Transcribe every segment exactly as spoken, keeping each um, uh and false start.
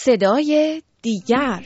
صدای دیگر،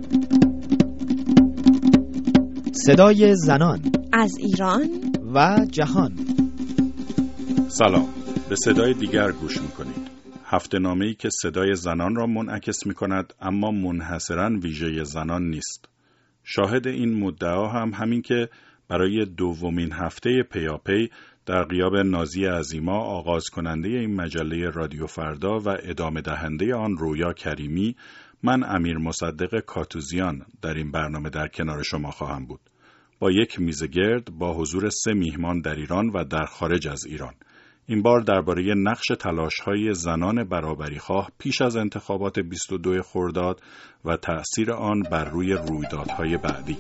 صدای زنان از ایران و جهان. سلام، به صدای دیگر گوش میکنید. هفته نامه‌ای که صدای زنان را منعکس میکند اما منحصراً ویژه زنان نیست. شاهد این مدعا هم همین که برای دومین هفته پیاپی در غیاب نازی عظیما آغاز کننده این مجله رادیو فردا و ادامه دهنده آن رویا کریمی، من امیر مصدق کاتوزیان در این برنامه در کنار شما خواهم بود. با یک میز گرد با حضور سه میهمان در ایران و در خارج از ایران. این بار درباره نقش تلاش‌های زنان برابریخواه پیش از انتخابات بیست و دو خرداد و تأثیر آن بر روی رویدادهای بعدی.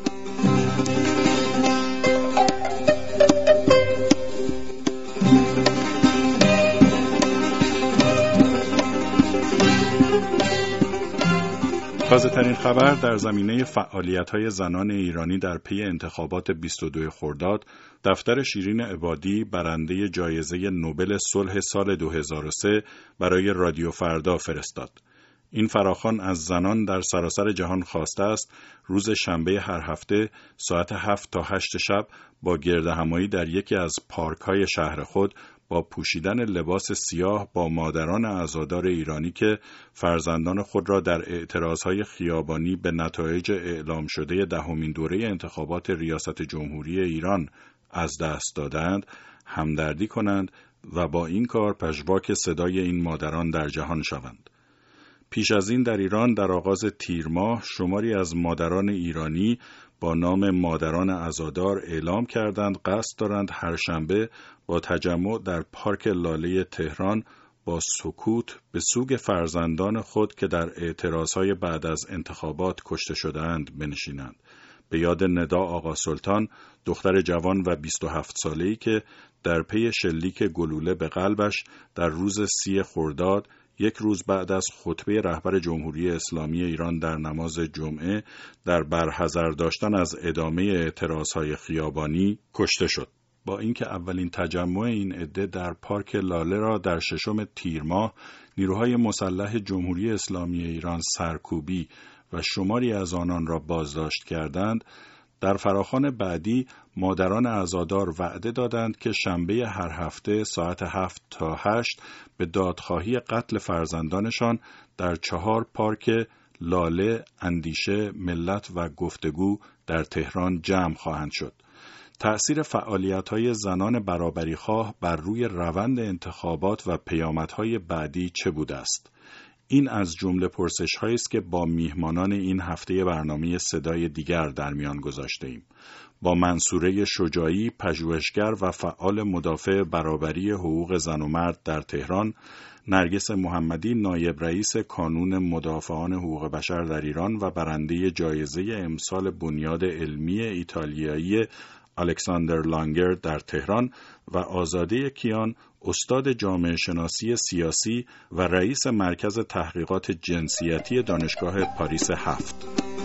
تازه‌ترین خبر در زمینه فعالیت‌های زنان ایرانی در پی انتخابات بیست و دو خرداد، دفتر شیرین عبادی برنده جایزه نوبل صلح سال دو هزار و سه برای رادیو فردا فرستاد. این فراخوان از زنان در سراسر جهان خواسته است روز شنبه هر هفته ساعت هفت تا هشت شب با گردهمایی در یکی از پارک‌های شهر خود با پوشیدن لباس سیاه با مادران عزادار ایرانی که فرزندان خود را در اعتراضهای خیابانی به نتایج اعلام شده دهمین دوره انتخابات ریاست جمهوری ایران از دست دادند، همدردی کنند و با این کار پژواک صدای این مادران در جهان شوند. پیش از این در ایران در آغاز تیر ماه شماری از مادران ایرانی با نام مادران عزادار اعلام کردند قصد دارند هر شنبه با تجمع در پارک لاله تهران با سکوت به سوگ فرزندان خود که در اعتراضهای بعد از انتخابات کشته شده‌اند بنشینند. به یاد ندا آقا سلطان، دختر جوان و بیست و هفت ساله‌ای که در پی شلیک گلوله به قلبش در روز سی خرداد، یک روز بعد از خطبه رهبر جمهوری اسلامی ایران در نماز جمعه در برحذر داشتن از ادامه اعتراضهای خیابانی کشته شد. با اینکه اولین تجمع این عده در پارک لاله را در ششم تیر ماه نیروهای مسلح جمهوری اسلامی ایران سرکوبی و شماری از آنان را بازداشت کردند، در فراخوان بعدی مادران عزادار وعده دادند که شنبه هر هفته ساعت هفت تا هشت به دادخواهی قتل فرزندانشان در چهار پارک لاله، اندیشه، ملت و گفتگو در تهران جمع خواهند شد. تأثیر فعالیت‌های زنان برابریخواه بر روی روند انتخابات و پیامدهای بعدی چه بوده است؟ این از جمله پرسش‌هایی است که با میهمانان این هفته برنامه صدای دیگر در میان گذاشته‌ایم. با منصوره شجاعی، پژوهشگر و فعال مدافع برابری حقوق زن و مرد در تهران، نرگس محمدی نایب رئیس کانون مدافعان حقوق بشر در ایران و برنده جایزه امسال بنیاد علمی ایتالیایی الکساندر لانگر در تهران و آزاده کیان، استاد جامعه شناسی سیاسی و رئیس مرکز تحقیقات جنسیتی دانشگاه پاریس هفت.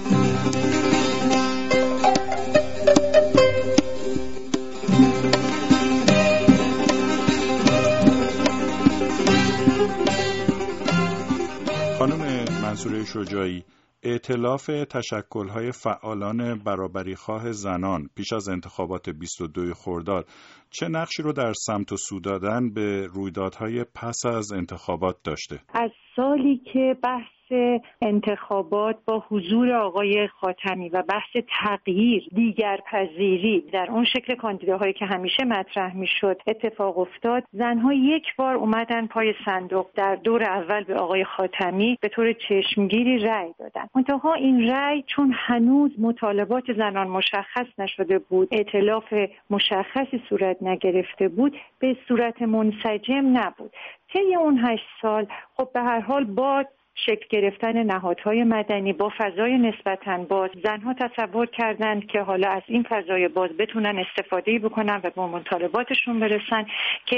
خانم منصوره شجاعی، ائتلاف تشکل‌های فعالان برابریخواه زنان پیش از انتخابات بیست و دو خرداد چه نقشی رو در سمت و سو دادن به رویدادهای پس از انتخابات داشته؟ از سالی که بحث انتخابات با حضور آقای خاتمی و بحث تغییر، دیگر پذیری در اون شکل کاندیداهایی که همیشه مطرح میشد اتفاق افتاد، زنها یک بار اومدن پای صندوق در دور اول به آقای خاتمی به طور چشمگیری رأی دادن. منتها این رأی چون هنوز مطالبات زنان مشخص نشده بود، ائتلاف مشخصی صورت نگرفته بود، به صورت منسجم نبود. طی اون هشت سال خب به هر حال با شکل گرفتن نهادهای مدنی با فضای نسبتاً باز، زنها تصور کردند که حالا از این فضای باز بتونن استفاده بکنن و به مطالباتشون برسن که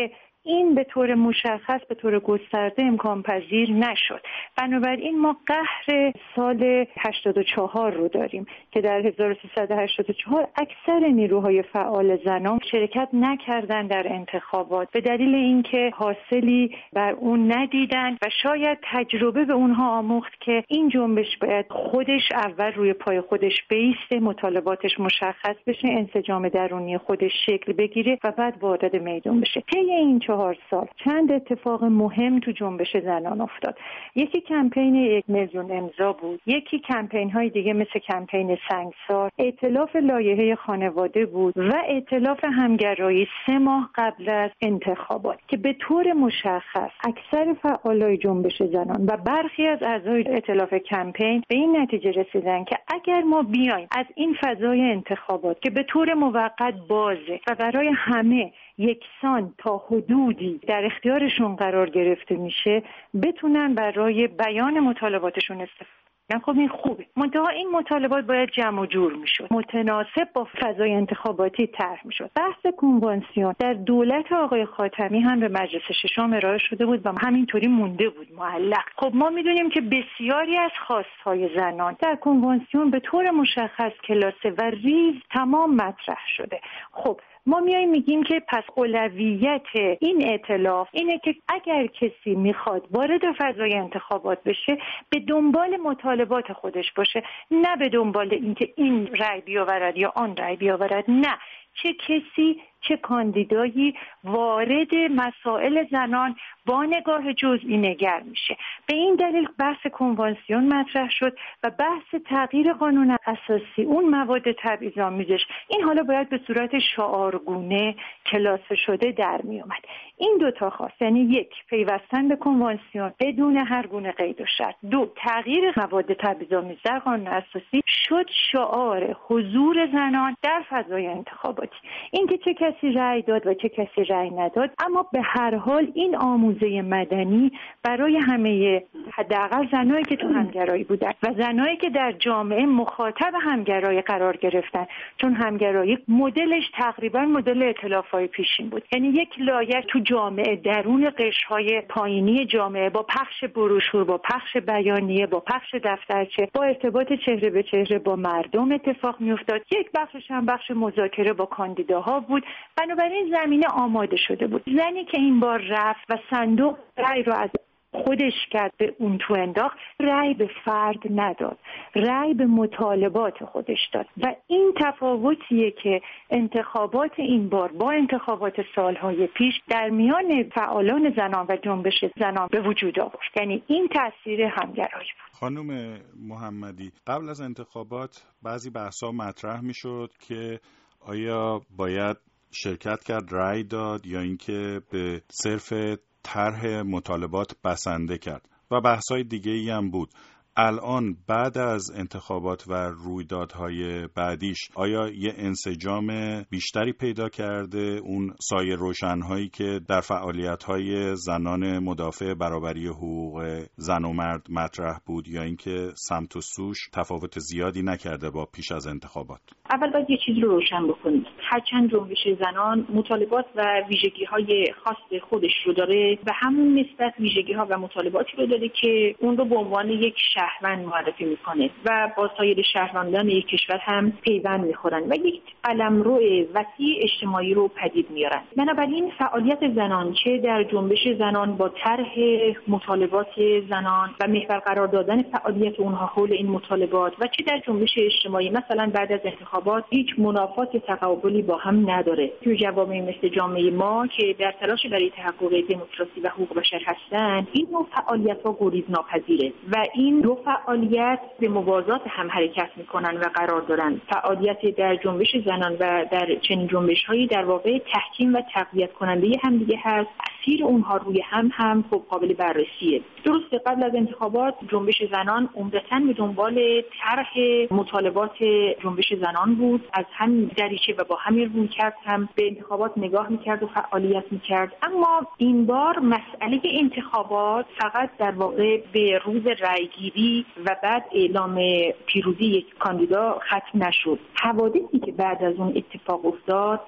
این به طور مشخص به طور گسترده امکان پذیر نشد. بنابراین ما قهر سال هشتاد و چهار رو داریم که در هزار و سیصد و هشتاد و چهار اکثر نیروهای فعال زنان شرکت نکردند در انتخابات به دلیل اینکه حاصلی بر اون ندیدن و شاید تجربه به اونها آموخت که این جنبش باید خودش اول روی پای خودش بایسته، مطالباتش مشخص بشه، انسجام درونی خودش شکل بگیره و بعد وارد میدان بشه. طی این چهار سال چند اتفاق مهم تو جنبش زنان افتاد. یکی کمپین یک میلیون امضا بود، یکی کمپین های دیگه مثل کمپین سنگسار، ائتلاف لایحه خانواده بود و ائتلاف همگرایی سه ماه قبل از انتخابات که به طور مشخص اکثر فعالای جنبش زنان و برخی از اعضای ائتلاف کمپین به این نتیجه رسیدن که اگر ما بیایم از این فضای انتخابات که به طور موقت بازه و برای همه یکسان تا حدودی در اختیارشون قرار گرفته میشه، بتونن برای بیان مطالباتشون استفاده. خب این خوبه، منتها این مطالبات باید جمع و جور میشد، متناسب با فضای انتخاباتی طرح میشد. بحث کنوانسیون در دولت آقای خاتمی هم به مجلس ششم ارائه شده بود و همینطوری مونده بود معلق. خب ما میدونیم که بسیاری از خواستهای زنان در کنوانسیون به طور مشخص کلاسه و ریز تمام مطرح شده. خب ما میایم میگیم که پس اولویت این ائتلاف اینه که اگر کسی میخواد وارد فضای انتخابات بشه به دنبال مطالبات خودش باشه، نه به دنبال اینکه این رأی بیاورد یا آن رأی بیاورد. نه، چه کسی چه کاندیدایی وارد مسائل زنان با نگاه جزئی نگر میشه. به این دلیل بحث کنوانسیون مطرح شد و بحث تغییر قانون اساسی اون مواد تبعیض‌آمیزش این حالا باید به صورت شعارگونه کلاسه شده در می اومد. این دو تا خواست، یعنی یک، پیوستن به کنوانسیون بدون هر گونه قید و شرط، دو، تغییر مواد تبعیض‌آمیز در قانون اساسی شد شعار حضور زنان در فضای انتخاباتی. اینکه چه کسی رأی داد و چه کسی رأی نداد، اما به هر حال این آموزه مدنی برای همه، حداقل زنایی که تو همگرایی بودن و زنایی که در جامعه مخاطب همگرایی قرار گرفتن، چون همگرایی مدلش تقریبا مدل ائتلاف‌های پیشین بود، یعنی یک لایه تو جامعه درون قشرهای پایینی جامعه با پخش بروشور، با پخش بیانیه، با پخش دفترچه، با ارتباط چهره به چهره با مردم اتفاق میافتاد. یک بخشش هم بخش مذاکره با کاندیداها بود. بنابراین زمینه آماده شده بود. زنی که این بار رفت و صندوق رأی رو از خودش کرد به اون تو انداخت، رأی به فرد نداد، رأی به مطالبات خودش داد و این تفاوتیه که انتخابات این بار با انتخابات سالهای پیش در میان فعالان زنان و جنبش زنان به وجود آورد. یعنی این تاثیر همگرایی بود. خانم محمدی، قبل از انتخابات بعضی بحث‌ها مطرح می‌شد که آیا باید شرکت کرد، رأی داد، یا اینکه به صرف طرح مطالبات بسنده کرد و بحث‌های دیگه‌ای هم بود. الان بعد از انتخابات و رویدادهای بعدیش آیا یه انسجام بیشتری پیدا کرده؟ اون سایه روشن‌هایی که در فعالیت‌های زنان مدافع برابری حقوق زن و مرد مطرح بود، یا اینکه سمت و سوش تفاوت زیادی نکرده با پیش از انتخابات؟ اول باید یه چیز رو روشن بکنید. هرچند جنبش زنان مطالبات و ویژگی‌های خاص خودش رو داره و همون نسبت ویژگی‌ها و مطالباتی رو داره که اون رو به عنوان یک شهروند معرفی میکنه و با سایر شهروندان یک کشور هم پیوند میخورن و یک قلمرو وسیع اجتماعی رو پدید میارن. بنابراین فعالیت زنان چه در جنبش زنان با طرح مطالبات زنان و محور قرار دادن فعالیت اونها حول این مطالبات و چه در جنبش اجتماعی مثلا بعد از انتخابات هیچ منافات تقابلی با هم نداره. توی جوامع مثل جامعه ما که در تلاش برای تحقق دموکراسی و حقوق بشر هستن، این نوع فعالیت‌ها گریز ناپذیره و این دو فعالیت به موازات هم حرکت میکنن و قرار دارن. فعالیت در جنبش زنان و در چنین جنبش‌هایی در واقع تحکیم و تقویت کننده هم دیگه هست. تاثیر اونها روی هم هم خب قابل بررسیه. درسته قبل از انتخابات جنبش زنان عمدتاً به دنبال طرح مطالبات جنبش زنان بود، از همین دریچه و با همین رویکرد هم به انتخابات نگاه میکرد و فعالیت میکرد. اما این بار مسئله انتخابات فقط در واقع به روز رأیگیری و بعد اعلام پیروزی یک کاندیدا ختم نشد. حوادثی که بعد از اون اتفاق افتاد تأثیر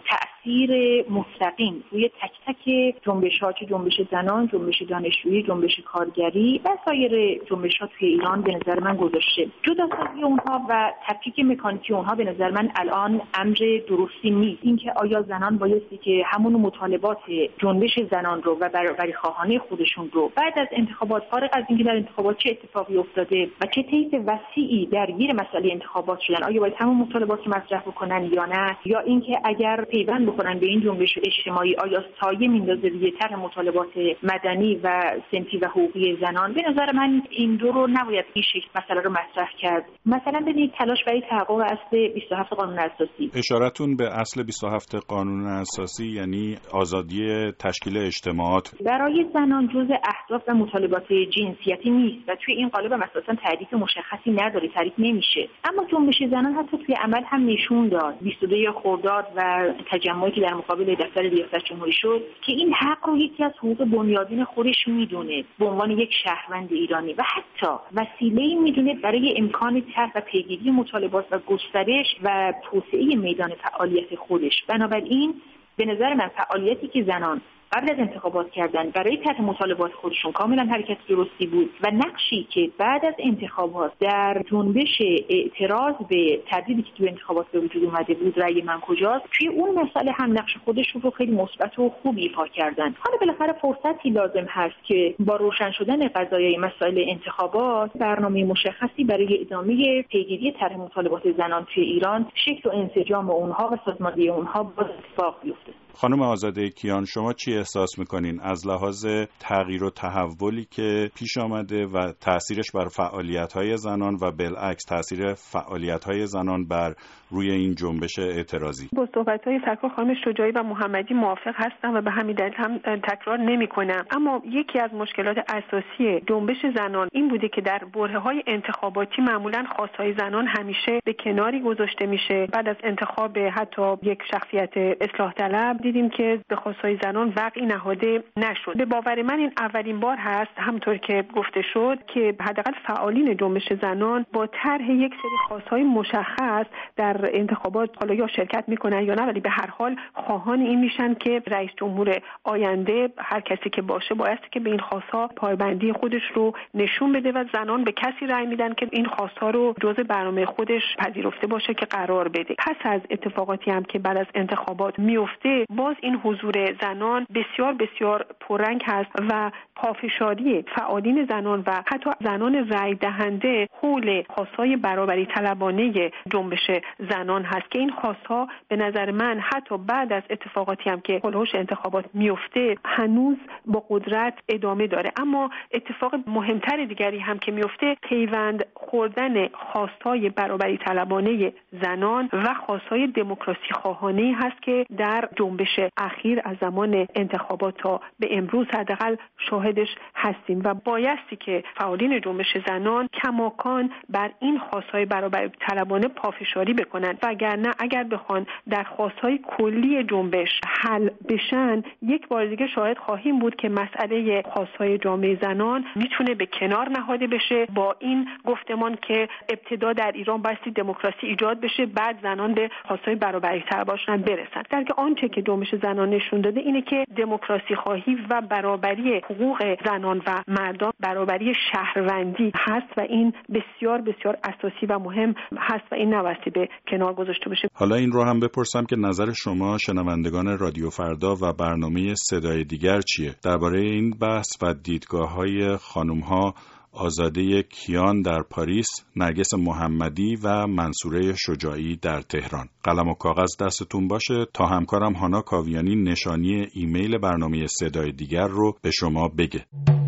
تاثیر مستقیم روی تک تک جنبش‌ها، چه جنبش زنان، جنبش دانشجویی، جنبش کارگری و سایر جنبش‌ها توی ایران به نظر من گذاشته. جداسازی اونها و تفکیک مکانیکی اونها به نظر من الان امر درستی نیست. اینکه آیا زنان بایستی که همون مطالبات جنبش زنان رو و برابری خواهانه خودشون رو بعد از انتخابات، فارغ از اینکه در انتخابات چه اتفاقی افتاده و چه طیف وسیعی درگیر مسئله انتخابات شدن، آیا باید همون مطالبات رو مطرح بکنن یا نه، یا اینکه اگر پیوند بکنن به این جنبش اجتماعی آیا سایه میندازه روی طرح مطالبات مدنی و صنفی و حقوقی زنان. به نظر من این دو رو نباید این شکل مسئله رو مطرح کرد. مثلا ببینید تلاش برای تحقق اصل بیست و هفت قانون اساسی. اشارتون به اصل بیست و هفت قانون اساسی یعنی آزادی تشکیل اجتماعات برای زنان جزء اهداف و مطالبات جنسیتی نیست و توی این قالب هم اساسا تعریف مشخصی نداره، تعریف نمیشه. اما جنبش زنان حتی توی عمل هم نشون داد بیست و دو خرداد و تجمعی که در مقابل دفتر ریاست جمهوری شد که این حق رو یکی از حقوق بنیادین خودش میدونه به عنوان یک شهروند ایرانی و حتی وسیله‌ای میدونه برای امکان طرح و پیگیری مطالبات و گسترش و توسعه میدان فعالیت خودش. بنابراین به نظر من فعالیتی که زنان قبل از انتخابات کردن برای طرح مطالبات خودشون کاملا حرکت درستی بود و نقشی که بعد از انتخابات در جنبش اعتراض به تردیدی که تو انتخابات به وجود اومده بود، رأی من کجاست، توی اون مسئله هم نقش خودشون رو خیلی مثبت و خوب ایفا کردن. حالا بالاخره فرصتی لازم هست که با روشن شدن قضایای مسائل انتخابات برنامه مشخصی برای ادامه پیگیری طرح مطالبات زنان توی ایران شکل و انسجام اونها و سازماندهی اونها باز اتفاق بیفته. خانم آزاده کیان، شما چی احساس میکنین از لحاظ تغییر و تحولی که پیش آمده و تأثیرش بر فعالیت‌های زنان و بالعکس تأثیر فعالیت‌های زنان بر روی این جنبش اعتراضی؟ با صحبت‌های سرکار خانم شجاعی و محمدی موافق هستم و به همین دلیل هم تکرار نمی‌کنم. اما یکی از مشکلات اساسی جنبش زنان این بوده که در برهه‌های انتخاباتی معمولاً خواست‌های زنان همیشه به کناری گذاشته میشه. بعد از انتخاب حتی یک شخصیت اصلاح طلب دیدیم که به خواست‌های زنان وقعی نهاده نشد. به باور من این اولین بار هست همونطور که گفته شد که حداقل فعالین جنبش زنان با طرح یک سری خواست‌های مشخص در انتخابات حالا یا شرکت میکنن یا نه، ولی به هر حال خواهان این میشن که رئیس جمهور آینده هر کسی که باشه باید که به این خواست‌ها پایبندی خودش رو نشون بده و زنان به کسی رأی میدن که این خواست‌ها رو جزء برنامه خودش پذیرفته باشه که قرار بده. پس از اتفاقاتی هم که بعد از انتخابات میفته باز این حضور زنان بسیار بسیار پررنگ هست و پافشاری فعالین زنان و حتی زنان رأی دهنده حول خواست‌های برابری طلبانه جنبش زنان هست که این خواست‌ها به نظر من حتی بعد از اتفاقاتی هم که هولوش انتخابات میفته هنوز با قدرت ادامه داره. اما اتفاق مهمتر دیگری هم که میفته پیوند خوردن خواست‌های برابری طلبانه زنان و خواست‌های دموکراسی خواهانه هست که در جنبش اخیر از زمان انتخابات تا به امروز حداقل شاهدش هستیم و بایستی که فعالین جنبش زنان کماکان بر این خواست‌های برابری طلبانه پافشاری بکنن، وگرنه اگر بخوان در خواست‌های کلی جنبش حل بشن یک بار دیگه شاهد خواهیم بود که مسئله خواست‌های جامعه زنان میتونه به کنار نهاده بشه با این گفتمان که ابتدا در ایران بایستی دموکراسی ایجاد بشه بعد زنان به خواست‌های برابری طلبانشون برسن. در که آنچه که جنبش زنان نشون داده اینه که دموکراسی خواهی و برابری حقوق زنان و مردان، برابری شهروندی هست و این بسیار بسیار اساسی و مهم هست و این نباید به کنار گذاشته بشه. حالا این رو هم بپرسم که نظر شما شنوندگان رادیو فردا و برنامه صدای دیگر چیه درباره این بحث و دیدگاه‌های خانم‌ها آزاده کیان در پاریس، نرگس محمدی و منصوره شجاعی در تهران. قلم و کاغذ دستتون باشه تا همکارم هانا کاویانی نشانی ایمیل برنامه صدای دیگر رو به شما بگه.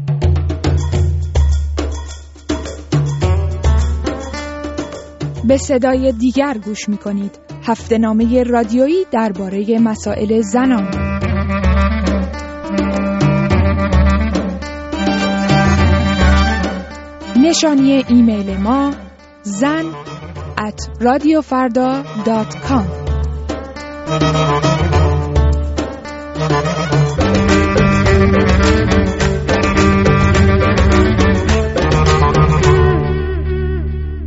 به صدای دیگر گوش می‌کنید. هفته‌نامه رادیویی درباره مسائل زنان. نشانی ایمیل ما زن ات رادیو فردا دات کام. خانم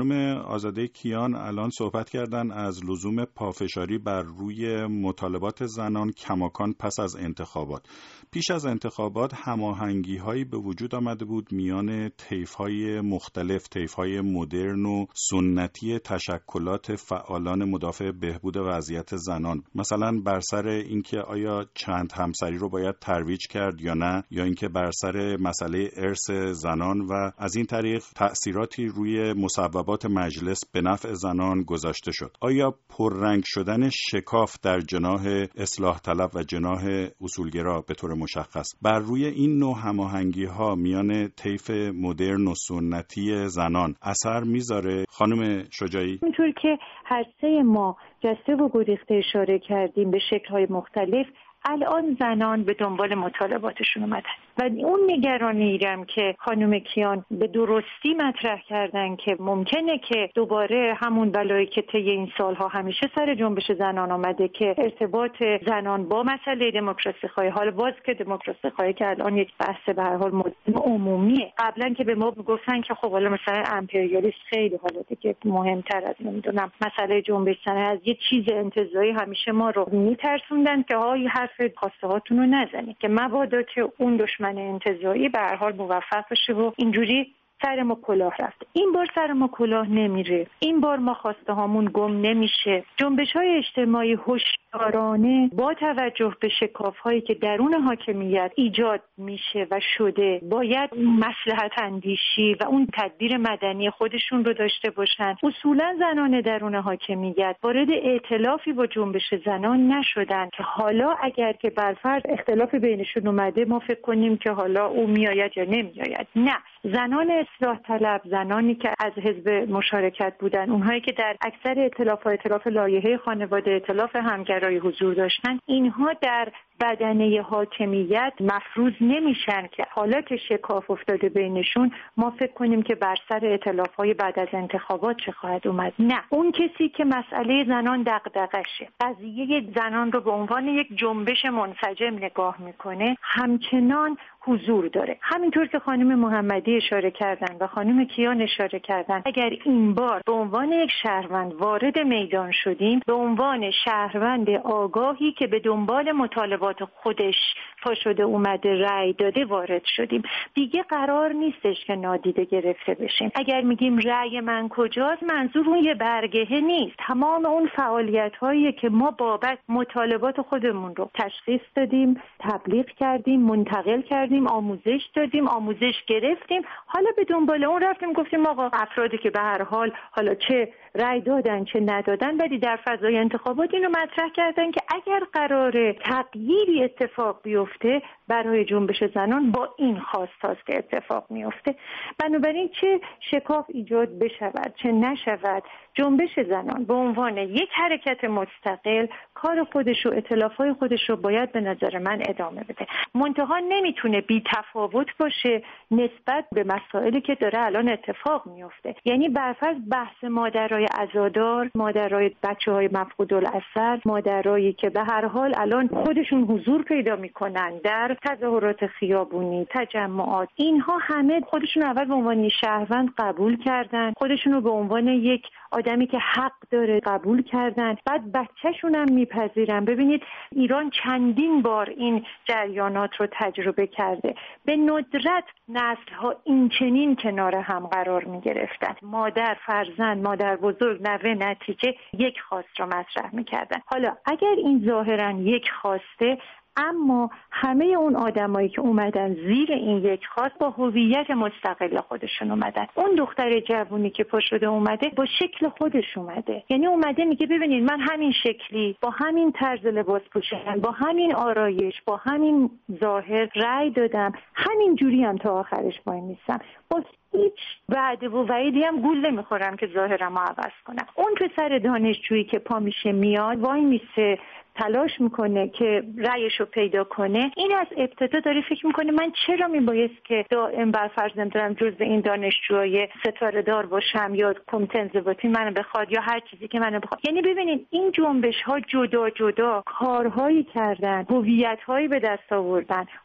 خانم آزاده کیان الان صحبت کردن از لزوم پافشاری بر روی مطالبات زنان کماکان پس از انتخابات. پیش از انتخابات هماهنگی‌هایی به وجود آمده بود میان طیف‌های مختلف، طیف‌های مدرن و سنتی تشکلات فعالان مدافع بهبود وضعیت زنان، مثلا بر سر اینکه آیا چند همسری رو باید ترویج کرد یا نه، یا اینکه بر سر مسئله ارث زنان و از این طریق تأثیراتی روی مصوبات مجلس به نفع زنان گذاشته شد. آیا پررنگ شدن شکاف در جناح اصلاح طلب و جناح اصولگرا به طور مشخص بر روی این نوع هماهنگی‌ها میان طیف مدرن و سنتی زنان اثر میذاره؟ خانم شجاعی، اینطور که هر سه ما جسته و گریخته اشاره کردیم به شکل‌های مختلف، الان زنان به دنبال مطالباتشون اومدن و اون نگرانی هم که خانم کیان به درستی مطرح کردن که ممکنه که دوباره همون بلایی که طی این سالها همیشه سر جنبش زنان آمده که ارتباط زنان با مسئله دموکراسی خواهی، حالا باز که دموکراسی خواهی که الان یک بحث به هر حال عمومیه. قبلا که به ما گفتن که خب حالا مثلا امپریالیسم خیلی حالا دیگه مهمتر از نمیدونم مسئله جنبش زنان، از یه چیز انتزاعی همیشه ما رو میترسوندن که های حرف خواسته هاتون رو نزنید که مبادا که اون دشمن انتزاعی به هر حال موفق بشه و اینجوری سر ما کلاه رفت. این بار سر ما کلاه نمیره، این بار ما خواسته هامون گم نمیشه. جنبش های اجتماعی هوشیارانه با توجه به شکاف هایی که درون حاکمیت ایجاد میشه و شده باید مصلحت اندیشی و اون تدبیر مدنی خودشون رو داشته باشن. اصولا زنان درون حاکمیت وارد ائتلافی با جنبش زنان نشدن که حالا اگر که برفرض اختلاف بینشون اومده ما فکر کنیم که حالا او میآید یا نمیآید. نه، زنان اصلاح طلب، زنانی که از حزب مشارکت بودن، اونهایی که در اکثر ائتلاف و ائتلاف لایحه خانواده، ائتلاف همگرایی حضور داشتن، اینها در بدنه حاکمیت مفروض نمیشن که حالا که شکاف افتاده بینشون ما فکر کنیم که بر سر ائتلاف‌های بعد از انتخابات چه خواهد اومد. نه، اون کسی که مسئله زنان دغدغشه، قضیه زنان رو به عنوان یک جنبش منسجم نگاه میکنه، همچنان حضور داره. همینطور که خانم محمدی اشاره کردن و خانم کیان اشاره کردن، اگر این بار به عنوان یک شهروند وارد میدان شدیم، به عنوان شهروند آگاهی که به دنبال مطالبات خودش پا شده اومده رأی داده وارد شدیم، دیگه قرار نیستش که نادیده گرفته بشیم. اگر میگیم رأی من کجاست، منظور اون یه برگهه نیست، تمام اون فعالیت هایی که ما بابت مطالبات خودمون رو تشخیص دادیم، تبلیغ کردیم، منتقل کردیم، آموزش دادیم، آموزش گرفتیم، حالا به دنبال اون رفتیم گفتیم آقا افرادی که به هر حال حالا چه رأی دادن چه ندادن ولی در فضای انتخابات اینو مطرح کردن که اگر قراره تغییری اتفاق بیفته برای جنبش زنان با این خواست هاست که اتفاق میفته. بنابراین چه شکاف ایجاد بشود چه نشود، جنبش زنان به عنوان یک حرکت مستقل کار خودش و ائتلاف‌های خودش رو باید به نظر من ادامه بده. منتها نمیتونه بی تفاوت باشه نسبت به مسائلی که داره الان اتفاق میفته. یعنی برفرض بحث مادرای عزادار، مادرای بچه‌های مفقود الاثر، مادرایی که به هر حال الان خودشون حضور پیدا میکنن در تظاهرات خیابونی، تجمعات، اینها همه خودشون اول به عنوان شهروند قبول کردن، خودشون رو به عنوان یک آدمی که حق داره قبول کردن، بعد بچه‌شون هم میپذیرن. ببینید ایران چندین بار این جریانات رو تجربه کرده، به ندرت نسل‌ها این چنین کنار هم قرار میگرفتن، مادر فرزند، مادر بزرگ، نوه، نتیجه یک خواست رو مطرح میکردن. حالا اگر این ظاهراً یک خواسته، اما همه اون آدمایی که اومدن زیر این یک خواست با هویت مستقل خودشون اومدن. اون دختر جوونی که پا شده اومده با شکل خودش اومده، یعنی اومده میگه ببینید من همین شکلی با همین طرز لباس پوشیدن، با همین آرایش، با همین ظاهر رأی دادم، همین جوری هم تا آخرش وای میستم، با هیچ وعده و وعیدی هم گول نمیخورم که ظاهرمو عوض کنم. اون پسر دانشجویی که پا میشه میاد وای میسه تلاش میکنه که رأیشو پیدا کنه، این از ابتدا داره فکر میکنه من چرا میبایست که دائم برفرض نمیدونم جز این دانشجوهای ستاره دار باشم یا کمیته انضباطی منو بخواد یا هر چیزی که منو بخواد. یعنی ببینید این جنبش ها جدا جدا کارهایی کردن، هویت هایی به دست آوردن،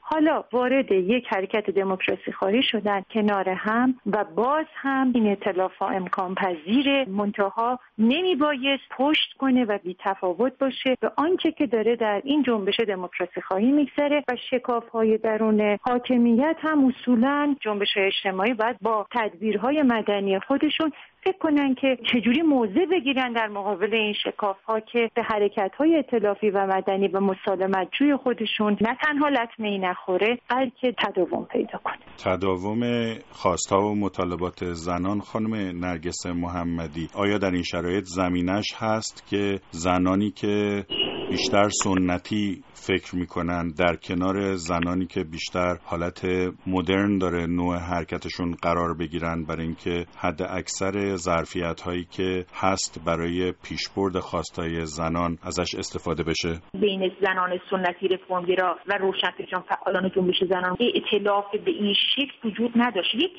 حالا وارد یک حرکت دموکراسی خواهی شدن کنار هم و باز هم این ائتلاف امکان پذیره، منتها نمیبایست پشت کنه و بی تفاوت باشه به آنچه که داره در این جنبش دموکراسی خواهی میگذره و شکاف‌های درون حاکمیت هم اصولاً جنبش اجتماعی باید با تدبیرهای مدنی خودشون فکر کنن که چجوری موضع بگیرن در مقابل این شکاف‌ها که به حرکت‌های ائتلافی و مدنی و مسالمت‌جوی خودشون نه تنها لطمه‌ای نخوره بلکه تداوم پیدا کنه. تداوم خواست‌ها و مطالبات زنان، خانم نرگس محمدی، آیا در این شرایط زمینش هست که زنانی که بیشتر سنتی فکر میکنن در کنار زنانی که بیشتر حالت مدرن داره نوع حرکتشون قرار بگیرن برای اینکه حد اکثر ظرفیت هایی که هست برای پیشبرد خواستای زنان ازش استفاده بشه؟ بین زنان سنتی رفرمگرا و روشنفکران فعالان جنبش زنان ائتلاف به این شکل وجود نداشت. یک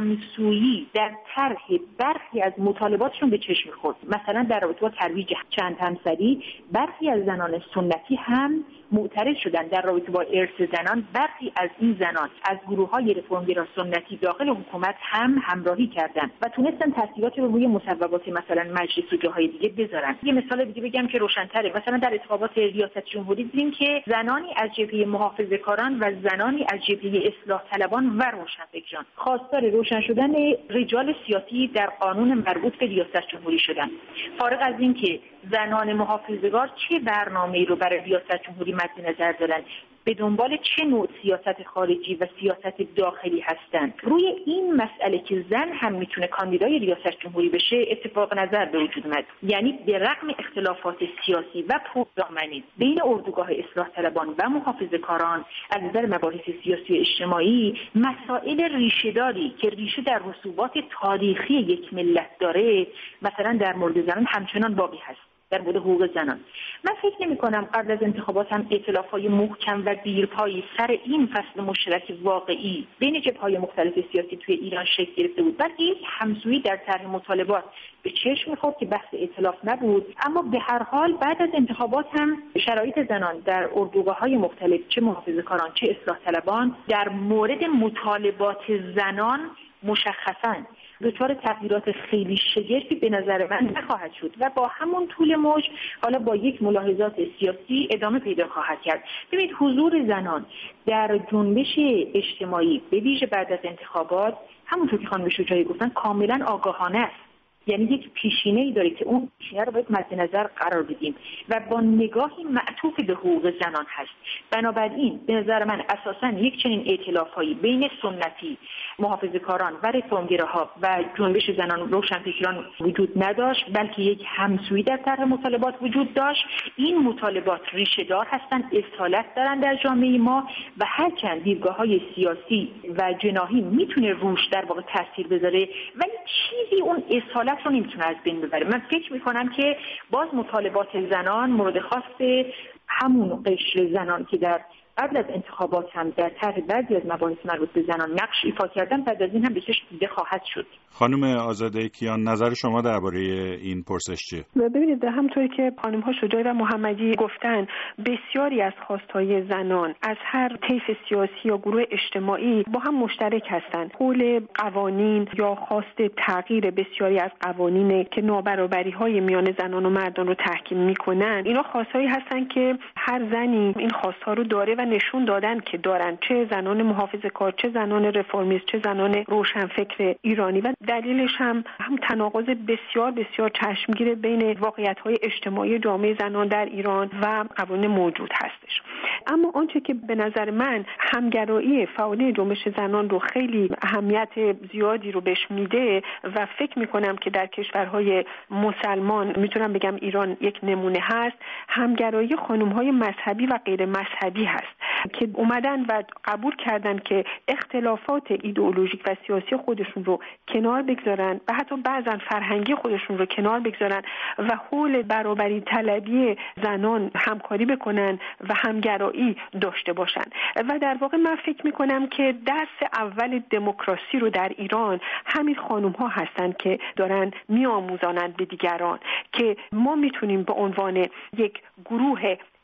همسویی در طرح برخی از مطالباتشون به چشم خورد. مثلا در رابطه با ترویج چند همسری برخی از زنان سنتی هم معترض شدن. در رابطه با ارث زنان برخی از این زنان از گروه‌های رفرمگرا سنتی داخل حکومت هم همراهی کردند و تونستن تاثیراتی رو روی مصوبات مثلا مجلس و جاهای دیگه بذارن. یه مثال دیگه بگم که روشن‌تره. مثلا در انتخابات ریاست جمهوری دیدیم که زنانی از جبهه محافظه‌کاران و زنانی از جبهه اصلاح طلبان و روشنفکران خواستار روشن شدن رجال سیاسی در قانون مربوط به ریاست جمهوری شدند. فارغ از این که زنان محافظه‌کار چه برنامه‌ای رو برای ریاست جمهوری مد نظر دارن، به دنبال چه نوع سیاست خارجی و سیاست داخلی هستند، روی این مسئله که زن هم میتونه کاندیدای ریاست جمهوری بشه اتفاق نظر به وجود اومد. یعنی به رغم اختلافات سیاسی و پردامنی بین اردوگاه اصلاح طلبان و محافظه‌کاران از نظر مباحث سیاسی و اجتماعی مسائل ریشه‌داری که ریشه در رسوبات تاریخی یک ملت داره، مثلا در مورد زنان همچنان باقی هست. در مورد حقوق زنان من فکر نمی کنم قبل از انتخابات هم ائتلاف‌های محکم و دیرپایی سر این فصل مشترک واقعی بین جبهه‌های مختلف سیاسی توی ایران شکل گرفته بود، بلکه یک همسویی در طرح مطالبات به چشم می‌خورد که بحث ائتلاف نبود. اما به هر حال بعد از انتخابات هم شرایط زنان در اردوگاه‌های مختلف، چه محافظه‌کاران چه اصلاح طلبان، در مورد مطالبات زنان مشخصاً دچار تغییرات خیلی شگرفی به نظر من نخواهد شد و با همون طول موج حالا با یک ملاحظات سیاسی ادامه پیدا خواهد کرد. ببینید حضور زنان در جنبش اجتماعی به ویژه بعد از انتخابات همونطور که خانم شجاعی گفتن کاملا آگاهانه است. یعنی یک پیشینه‌ای داره که اون پیشینه رو باید مد نظر قرار بدیم و با نگاهی معطوف به حقوق زنان هست. بنابراین به نظر من اساساً یک چنین ائتلاف‌هایی بین سنتی، محافظه‌کاران و رفرمگراها و جنبش زنان روشنفکران وجود نداشت، بلکه یک همسویی در طرح مطالبات وجود داشت. این مطالبات ریشه‌دار هستند، اصالت دارند در جامعه ما و هرچند دیدگاه‌های سیاسی و جناحی میتونه روش در واقع تاثیر بذاره، ولی چیزی اون اصالت رو نمیتونه از بین ببره. من فکر میکنم که باز مطالبات زنان مورد خاص همون قشر زنان که در قبل از انتخابات هم در طرح بعضی از مباحث مربوط به زنان نقش ایفا کردن، بعد از این هم به چشم دیده خواهد شد. خانم آزاده کیان، نظر شما درباره این پرسش چیه؟ ببینید همونطوری که خانم‌ها شجاعی و محمدی گفتن، بسیاری از خواستهای زنان از هر طیف سیاسی یا گروه اجتماعی با هم مشترک هستند. حول قوانین یا خواست تغییر بسیاری از قوانین که نابرابری‌های میان زنان و مردان رو تحکیم می‌کنن، اینا خواستهایی هستند که هر زنی این خواست‌ها رو داره و نشون دادن که دارن، چه زنان محافظه‌کار، چه زنان رفرمیست، چه زنان روشنفکر ایرانی، و دلیلش هم هم تناقض بسیار بسیار چشمگیر بین واقعیت‌های اجتماعی جامعه زنان در ایران و قوانین موجود هستش. اما آنچه که به نظر من همگرایی فعالین جنبش زنان رو خیلی اهمیت زیادی رو بهش میده و فکر میکنم که در کشورهای مسلمان میتونم بگم ایران یک نمونه هست، همگرایی خانم‌های مذهبی و غیر مذهبی هست که اومدن و قبول کردن که اختلافات ایدئولوژیک و سیاسی خودشون رو کنار بگذارن و حتی بعضا فرهنگی خودشون رو کنار بگذارن و حول برابری طلبی زنان همکاری بکنن و همگرایی داشته باشن. و در واقع من فکر میکنم که درس اول دموکراسی رو در ایران همین خانم ها هستن که دارن میآموزانند به دیگران که ما میتونیم به عنوان یک گروه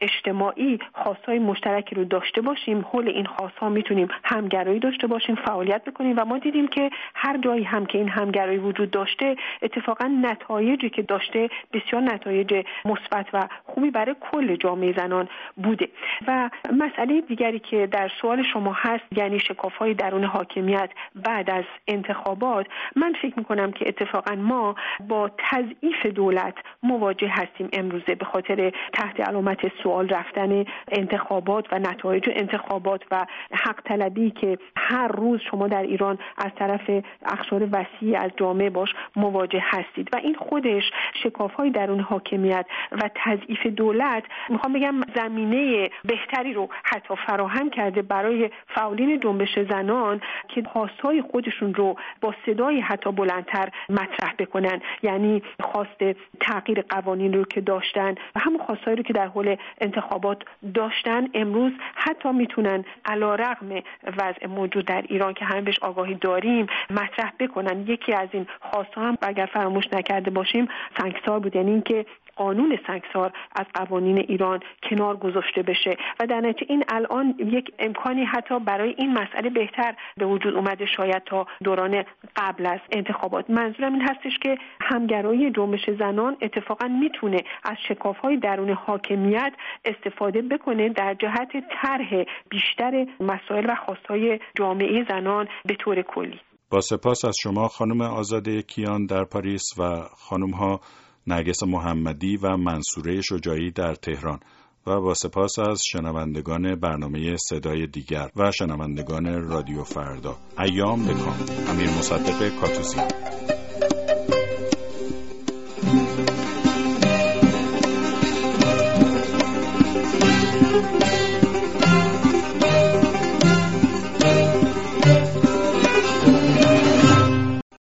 اجتماعی خواستهای مشترکی رو داشته باشیم، حول این خواستها میتونیم همگرایی داشته باشیم، فعالیت بکنیم و ما دیدیم که هر جایی هم که این همگرایی وجود داشته اتفاقا نتایجی که داشته بسیار نتایج مثبت و خوبی برای کل جامعه زنان بوده. و مسئله دیگری که در سوال شما هست، یعنی شکاف‌های درون حاکمیت بعد از انتخابات، من فکر می‌کنم که اتفاقا ما با تضعیف دولت مواجه هستیم امروزه به خاطر تحت علامت سوال رفتن انتخابات و نتایج انتخابات و حق طلبی که هر روز شما در ایران از طرف اقشار وسیع از جامعه باش مواجه هستید و این خودش شکاف‌های درون حاکمیت و تضعیف دولت، میخوام بگم زمینه بهتری رو حتی فراهم کرده برای فعالین جنبش زنان که خواستهای خودشون رو با صدای حتی بلندتر مطرح بکنن، یعنی خواست تغییر قوانین رو که داشتن و همون خواستهایی رو که در حول انتخابات داشتن امروز حتی میتونن علیرغم وضع موجود در ایران که همه بهش آگاهی داریم مطرح بکنن. یکی از این خواستها هم اگر فراموش نکرده باشیم سنگسار بود، یعنی اینکه قانون سنگسار از قوانین ایران کنار گذاشته بشه و در نتیجه این الان یک امکانی حتی برای این مسئله بهتر به وجود اومده شاید تا دوران قبل از انتخابات. منظورم این هستش که همگرایی جنبش زنان اتفاقا میتونه از شکاف‌های درون حاکمیت استفاده بکنه در جهت طرح بیشتر مسائل و خواستهای جامعه زنان به طور کلی. با سپاس از شما خانم آزاده کیان در پاریس و خانم ها نرگس محمدی و منصوره شجاعی در تهران و با سپاس از شنوندگان برنامه صدای دیگر و شنوندگان رادیو فردا. ایام بکام. امیر مصدق کاتوزی.